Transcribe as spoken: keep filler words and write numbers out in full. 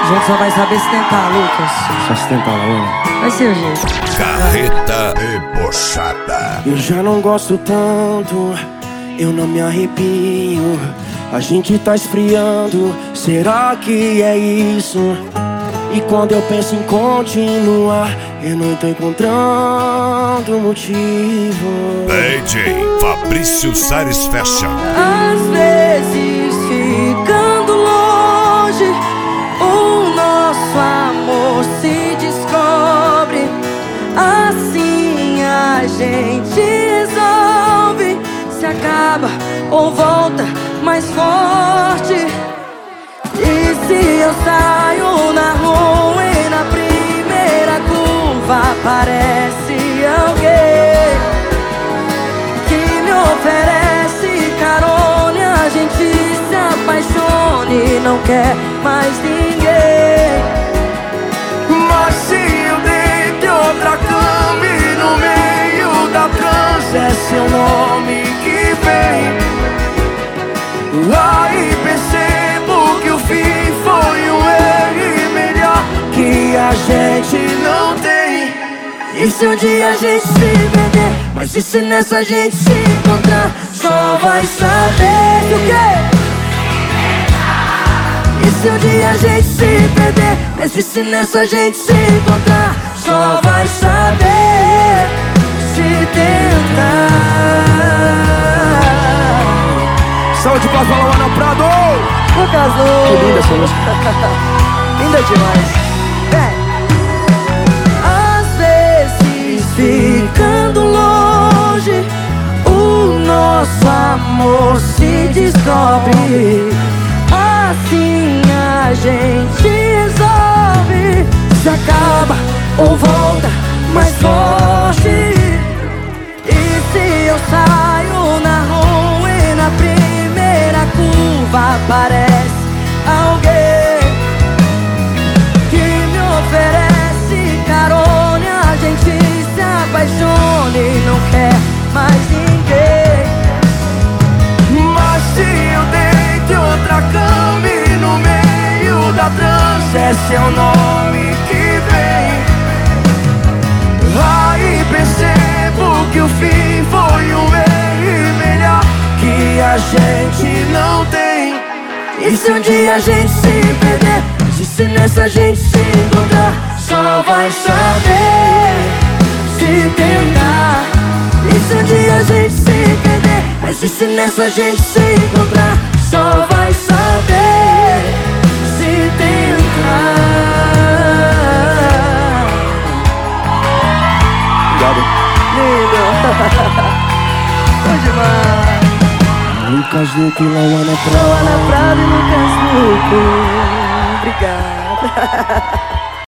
gente só vai saber se tentar, Lucas. Só se tentar, Laona. Vai ser o jeito. Carreta debochada. Eu já não gosto tanto, eu não me arrepio. A gente tá esfriando, será que é isso? E quando eu penso em continuar, eu não tô encontrando motivo. D J Fabrício Sares Fashion. Às vezes ficando longe, o nosso amor se descobre. Assim a gente resolve, se acaba ou volta mais forte. E se eu saio na rua e na primeira curva aparece alguém que me oferece carona e a gente se apaixone e não quer mais ninguém. Mas se eu deito outra cama e no meio da trança é seu nome que vem, aí percebo que o fim foi um erro e melhor que a gente não tem. E se um dia a gente se perder, mas e se nessa gente se encontrar, só vai saber do quê? E se um dia a gente se perder, mas e se nessa gente se encontrar, só vai saber se tentar. Saúde pra Laona Prado! Lucas Que Lu, linda essa música. linda demais. É. Às vezes ficando longe, o nosso amor se descobre. Assim a gente resolve, se acaba ou volta mais forte. E se eu saio na rua e na primeira curva aparece alguém que me oferece carona e a gente se apaixone e não quer mais ninguém. Mas se eu deito outra cama e no meio da trança é seu nome que vem, aí percebo que o fim foi um erro e melhor que a gente não tem. E se um dia a gente se perder, e se nessa gente se encontrar, só vai saber se tentar. E se um dia a gente se perder, mas e se nessa gente se encontrar, só vai saber se tentar. Obrigado. Lindo. Bom demais. Lucas Luco, Laona Prado. Laona Prado e Lucas Luco. Obrigada.